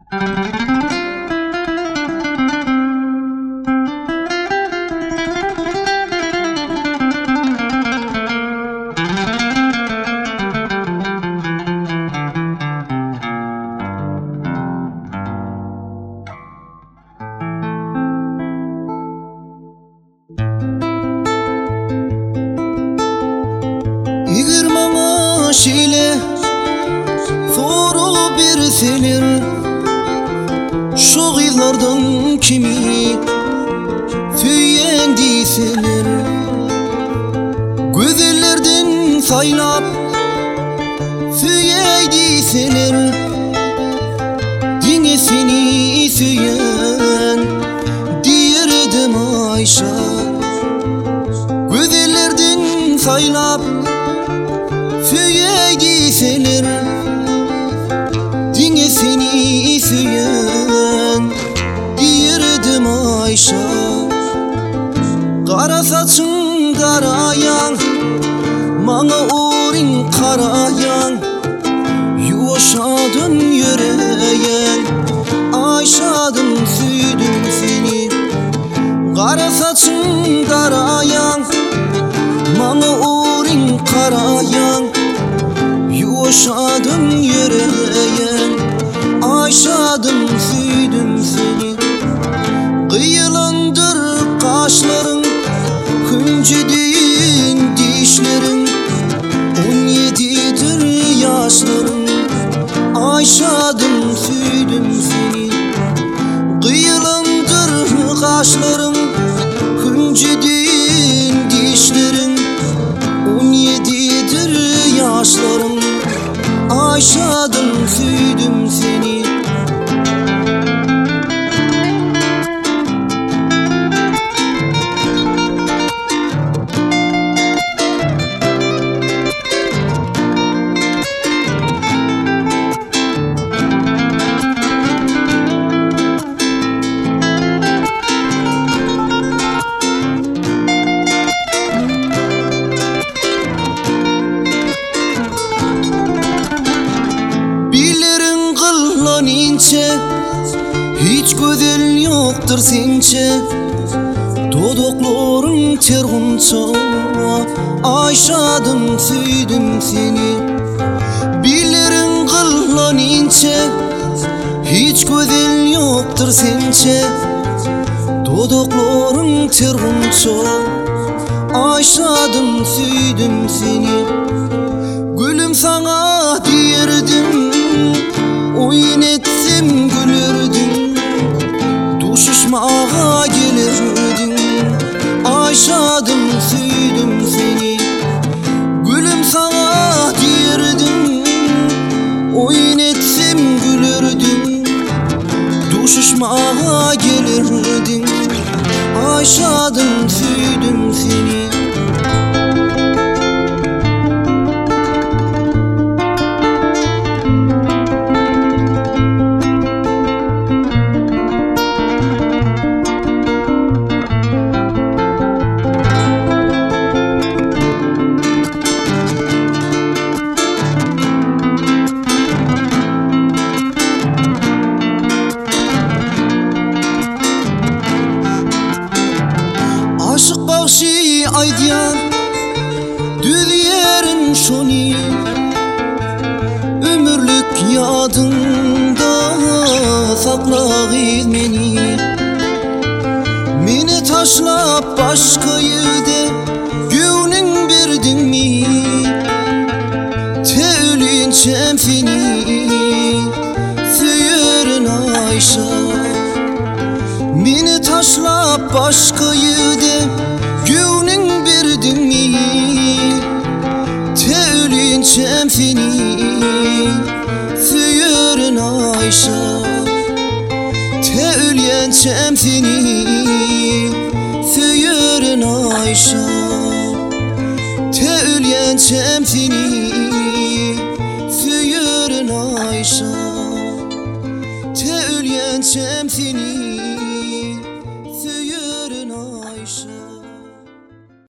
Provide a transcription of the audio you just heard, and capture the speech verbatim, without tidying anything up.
Yigirmama şile soru berseler, şu kızlardan kimi söyleyen deyseler, güzellerden saylap söyley deyseler, yine seni söyleyen diyerdim Ayşe. Güzellerden saylap söyley deyseler, yine seni söyleyen diyerdim Ayşe. Kara saçın karayan, bana orin karayan, yuvuşadın yüreğen Ayşe'dım, süydüm seni. Kara saçın karayan, bana orin karayan, yuvuşadın yüreğen Ayşe'dım, süydüm seni. Kıyılandır kaşların, küncüdüğün dişlerin, on yedidir yaşların Ayşe'dım, süydüm seni. Kıyılandır kaşların, küncüdüğün dişlerin, on yedidir yaşların Ayşe'dım, süydüm seni. Hiç güzel yoktur sençe, dodoklarım tergunça Ayşe'dım, süydüm seni. Billerin kıllan ince, hiç güzel yoktur sençe, dodoklarım tergunça Ayşe'dım, süydüm seni. Gülüm sana diyerdim, oyun etsem gülürdün, düşüşmağa gelirdin Ayşe'dım, süydüm seni. Gülüm sana diyerdim, oyun etsem gülürdün, düşüşmağa gelirdin Ayşe'dım, süydüm seni. Aşık bakşı aydiyan düz yerim şoni, ömürlük yadında sakla meni. Meni taşlap başka yerde gönlün verdin mi? Teğlinçem seni söylerin Ayşe. Meni taşlap başka yerde gönlün verdin mi? Teğlinçem seni söylerin Ayşe. Teğlinçem seni söylerin Ayşe. Teğlinçem seni söylerin Ayşe. Teğlinçem seni